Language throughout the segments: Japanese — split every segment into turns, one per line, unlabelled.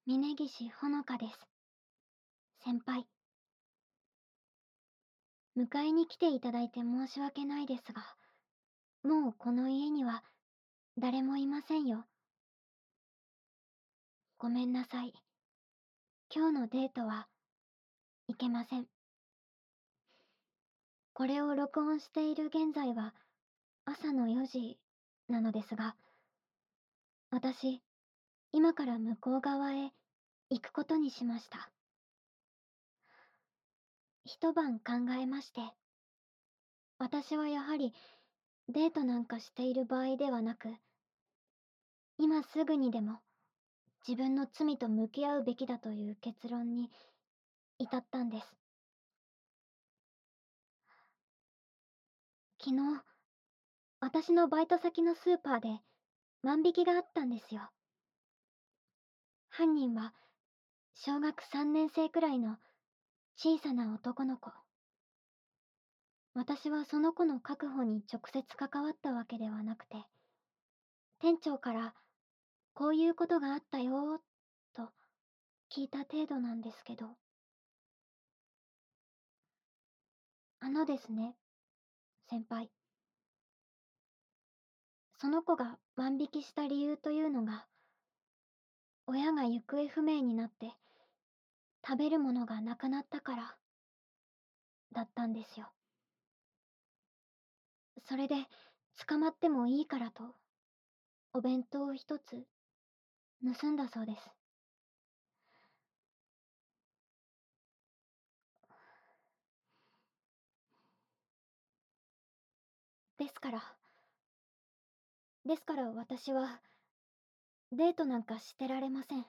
峯岸ほのかです。先輩、迎えに来ていただいて申し訳ないですが、もうこの家には誰もいませんよ。ごめんなさい。今日のデートはいけません。これを録音している現在は朝の4時なのですが、私、今から向こう側へ行くことにしました。一晩考えまして、私はやはりデートなんかしている場合ではなく、今すぐにでも自分の罪と向き合うべきだという結論に至ったんです。昨日、私のバイト先のスーパーで万引きがあったんですよ。犯人は小学3年生くらいの小さな男の子。私はその子の確保に直接関わったわけではなくて、店長からこういうことがあったよと聞いた程度なんですけど、ですね、先輩。その子が万引きした理由というのが、親が行方不明になって食べるものがなくなったからだったんですよ。それで捕まってもいいからとお弁当を一つ盗んだそうです。ですからですから私はデートなんかしてられません。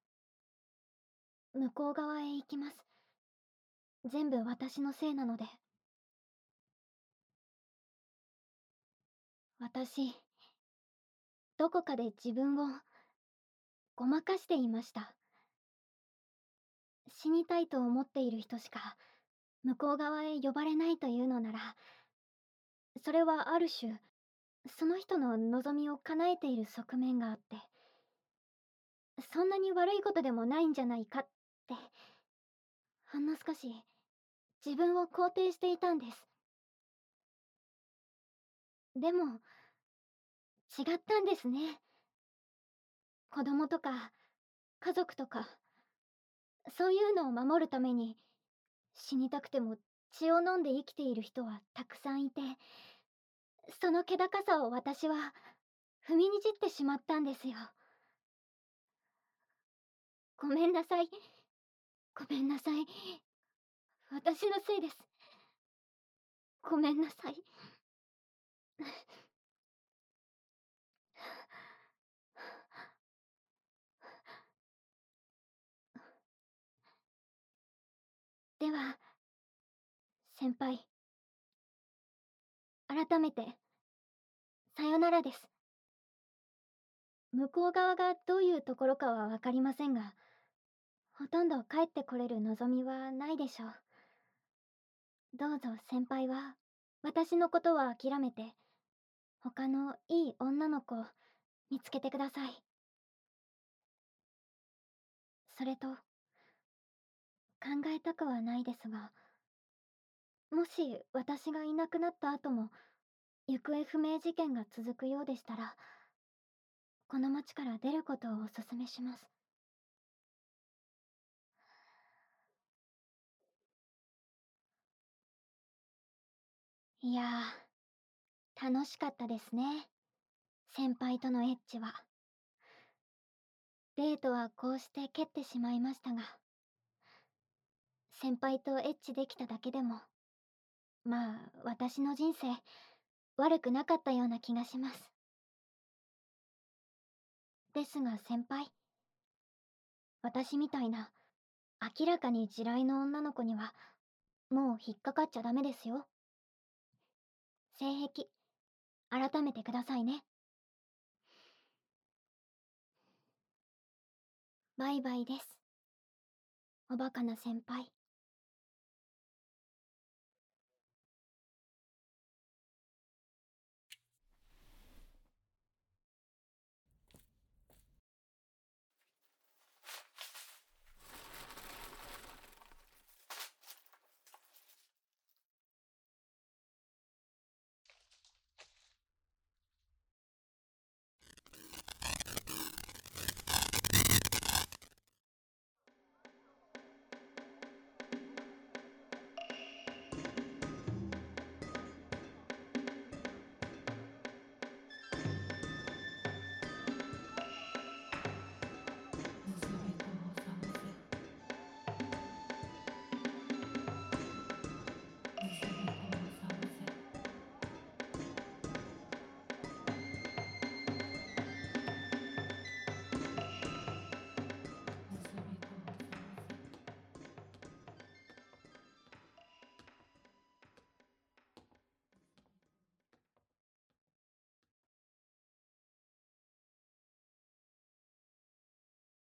向こう側へ行きます。全部私のせいなので。私、どこかで自分をごまかしていました。死にたいと思っている人しか向こう側へ呼ばれないというのなら、それはある種、その人の望みを叶えている側面があって、そんなに悪いことでもないんじゃないかって、ほんの少し自分を肯定していたんです。でも、違ったんですね。子供とか、家族とか、そういうのを守るために、死にたくても血を飲んで生きている人はたくさんいて、その気高さを私は踏みにじってしまったんですよ。ごめんなさい。ごめんなさい。私のせいです。ごめんなさい。では、先輩、改めて、さよならです。向こう側がどういうところかはわかりませんが、ほとんど帰ってこれる望みはないでしょう。どうぞ先輩は、私のことは諦めて、他のいい女の子を見つけてください。それと、考えたくはないですが、もし私がいなくなった後も、行方不明事件が続くようでしたら、この町から出ることをお勧めします。いやー、楽しかったですね。先輩とのエッチは。デートはこうして蹴ってしまいましたが、先輩とエッチできただけでも、まあ、私の人生、悪くなかったような気がします。ですが先輩、私みたいな、明らかに地雷の女の子には、もう引っかかっちゃダメですよ。性癖、改めてくださいね。バイバイです。おバカな先輩。